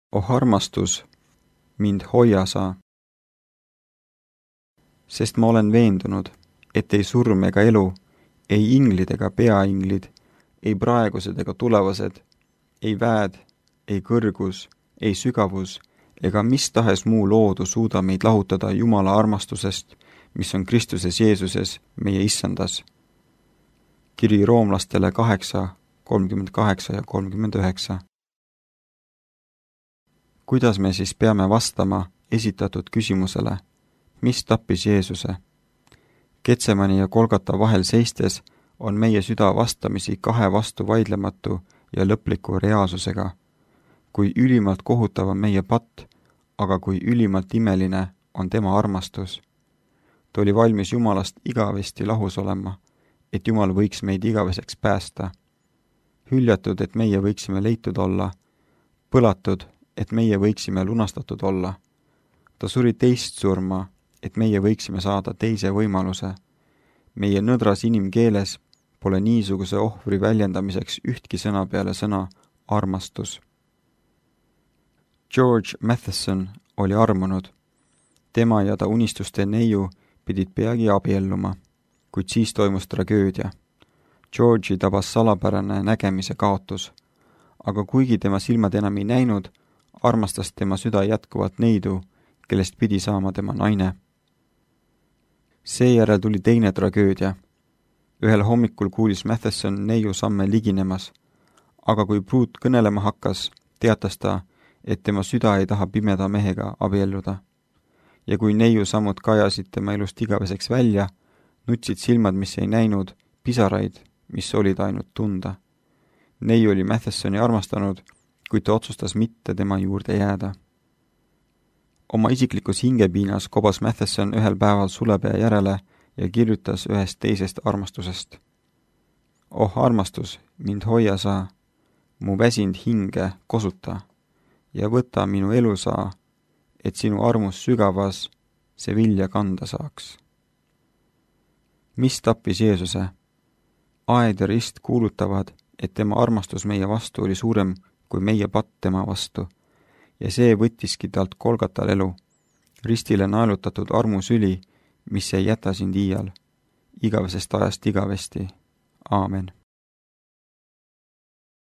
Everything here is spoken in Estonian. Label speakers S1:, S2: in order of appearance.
S1: Oh armastus, mind hoia sa. Sest ma olen veendunud, et ei surm ega elu, ei inglid ega peainglid, ei praegused ega tulevased, ei väed, ei kõrgus, ei sügavus ega mis tahes muu loodu suuda meid lahutada Jumala armastusest, mis on Kristuses Jeesuses, meie issandas. Kiri roomlastele 8, 38 ja 39. Kuidas me siis peame vastama esitatud küsimusele, mis tappis Jeesuse? Getsemani ja Golgata vahel seistes on meie süda vastamisi kahe vastu vaidlematu ja lõpliku reaalsusega. Kui ülimalt kohutav on meie patt, aga kui ülimalt imeline on tema armastus. Ta oli valmis Jumalast igavesti lahus olema, et Jumal võiks meid igaveseks päästa. Hüljatud, et meie võiksime leitud olla, põlatud, et meie võiksime lunastatud olla. Ta suri teist surma, et meie võiksime saada teise võimaluse. Meie nõdras inimkeeles pole niisuguse ohvri väljendamiseks ühtki sõna peale sõna armastus. George Matheson oli armunud. Tema ja ta unistuste neiu pidid peagi abielluma, kuid siis toimus tragöödia. George'i tabas salapärane nägemise kaotus, aga kuigi tema silmad enam ei näinud, armastas tema süda jätkuvalt neidu, kellest pidi saama tema naine. Seejärel tuli teine tragöödia. Ühel hommikul kuulis Matheson neiu samme liginemas, aga kui pruut kõnelema hakkas, teatas ta, et tema süda ei taha pimeda mehega abielluda. Ja kui neiu sammud kajasid tema elust igaveseks välja, nutsid silmad, mis ei näinud, pisaraid, mis olid ainult tunda. Neiu oli Mathesoni armastanud, kuid ta otsustas mitte tema juurde jääda. Oma isiklikus hingepiinas kobas Matheson ühel päeval sulepea järele ja kirjutas ühest teisest armastusest. Oh armastus, mind hoia sa, mu väsind hinge kosuta ja võta minu elu sa, et sinu armus sügavas see vilja kanda saaks. Mis tappis Jeesuse? Aed ja rist kuulutavad, et tema armastus meie vastu oli suurem kui meie patt tema vastu, ja see võttiski talt Golgatal elu, ristile naelutatud armusüli, mis ei jäta sind iial, igavesest ajast igavesti. Aamen.